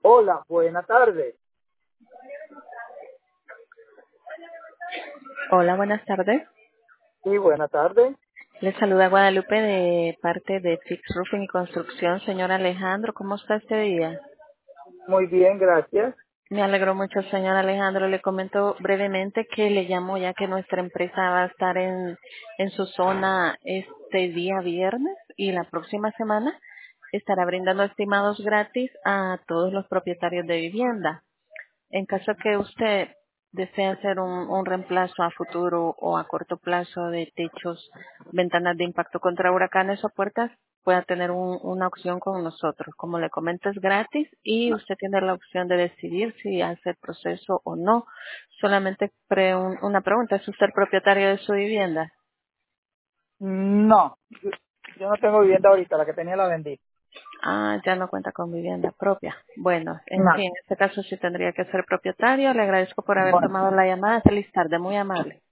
Hola, buena tarde. Hola, buenas tardes. Sí, buena tarde. Le saluda Guadalupe de parte de Fix Roofing y Construcción. Señor Alejandro, ¿cómo está este día? Muy bien, gracias. Me alegró mucho, señor Alejandro. Le comento brevemente que le llamo ya que nuestra empresa va a estar en su zona este día viernes y la próxima semana estará brindando estimados gratis a todos los propietarios de vivienda. En caso que usted desee hacer un reemplazo a futuro o a corto plazo de techos, ventanas de impacto contra huracanes o puertas, pueda tener una opción con nosotros. Como le comento, es gratis y usted tiene la opción de decidir si hace el proceso o no. Solamente una pregunta, ¿es usted el propietario de su vivienda? No, yo no tengo vivienda ahorita, la que tenía la vendí. Ah, ya no cuenta con vivienda propia. Bueno, No. en este caso sí tendría que ser propietario. Le agradezco por haber Bueno, tomado la llamada. Feliz tarde, muy amable.